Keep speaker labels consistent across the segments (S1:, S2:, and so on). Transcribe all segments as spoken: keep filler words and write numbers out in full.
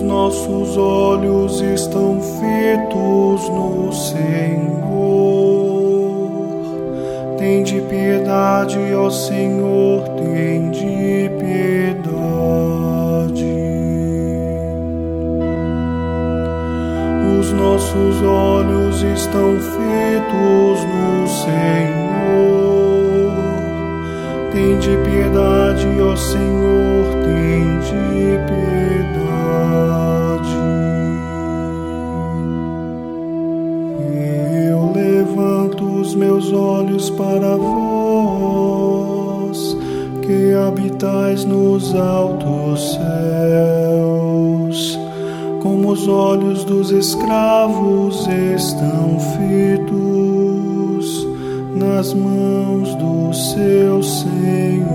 S1: nossos olhos estão fitos no Senhor. Tende piedade, ó Senhor, tende piedade. Os nossos olhos estão fitos no Senhor. Tende piedade, ó Senhor, tende piedade. Eu levanto os meus olhos para vós, que habitais nos altos céus. Como os olhos dos escravos estão fitos nas mãos do seu Senhor.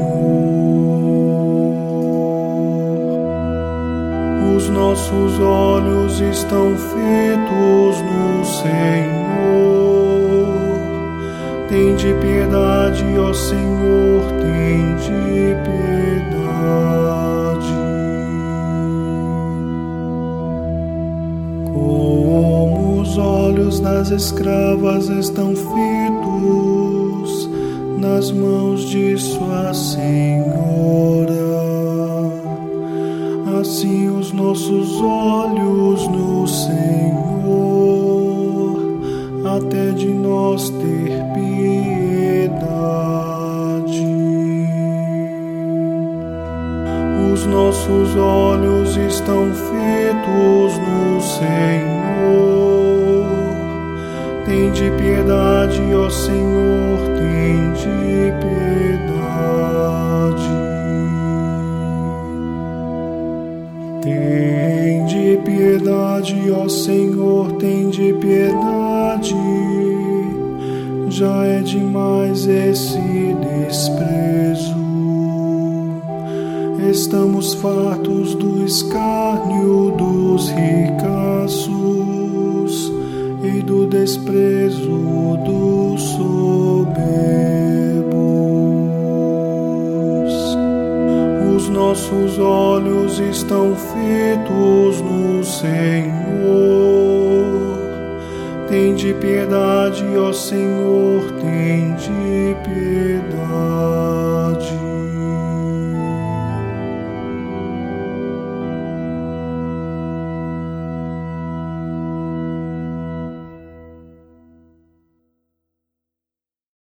S1: Os nossos olhos estão fitos no Senhor. Tende piedade, ó Senhor, tende piedade. Como os olhos das escravas estão fitos nas mãos de sua senhora, assim os nossos olhos no Senhor, até de nós ter piedade. Os nossos olhos estão fitos no Senhor. Tende piedade, ó Senhor, tende piedade. Tende piedade, ó Senhor, tende piedade. Já é demais esse desprezo. Estamos fartos do escárnio dos ricaços e do desprezo dos soberbos. Os nossos olhos estão fitos no Senhor. Tende piedade, ó Senhor, tende piedade.